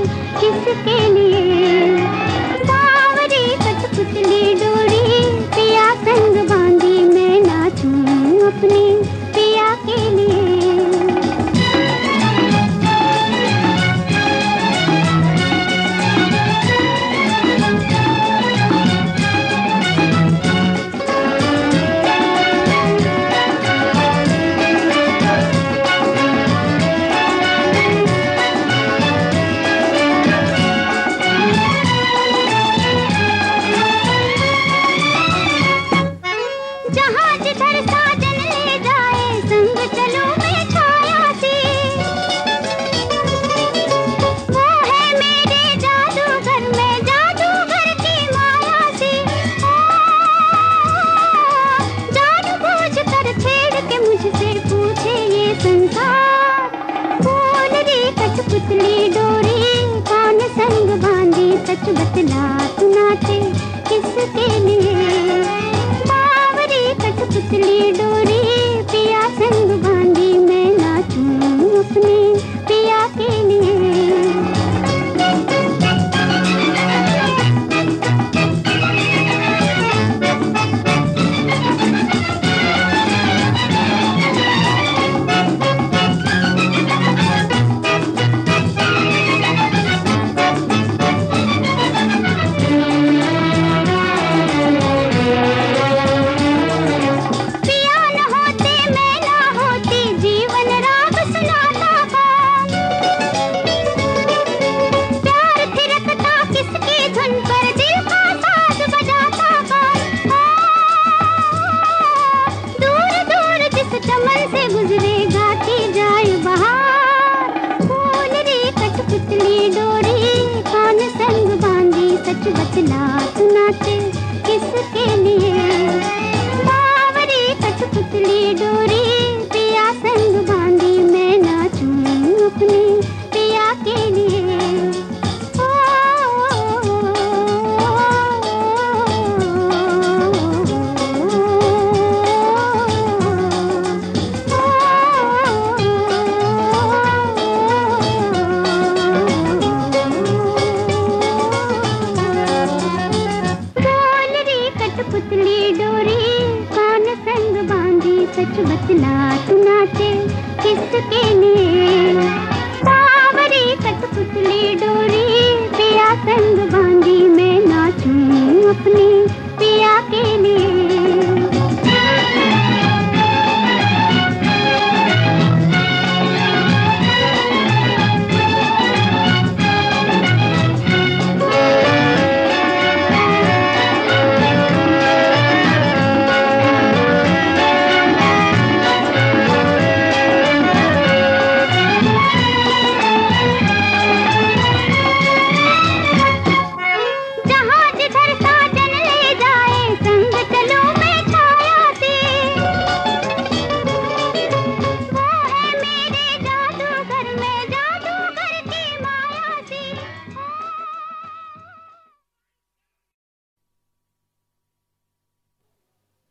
किसके लिए। बावरी कठपुतली डोरी पिया संग बांधी, मैं नाचूं अपने पिया के लिए। जहाँ जिधर साजन ले जाए संग चलो मैं छाया सी। वो है मेरे जादूगर, मैं जादूगर की माया सी। जादू बूझ कर छेड़ के मुझसे पूछे ये संसार। बोल रे कठपुतली डोरी कौन संग बांधी, सच बतला तू नाचे किसके लिए। कठपुतली डोरी पिया संग बांधी, मैं नाचूं अपने पिया के लिए। चमन से गुजरे गाती जाए बहार। बोल रे कठपुतली डोरी कौन संग बांधी, सच बतला तू नाचे किसके लिए। बावरी कठपुतली डोरी पिया संग बांधी, मैं नाचूं अपने पिया के लिए। कठपुतली डोरी कौन संग बांधी, सच बतला तू नाचे किसके लिए। बावरी कठपुतली डोरी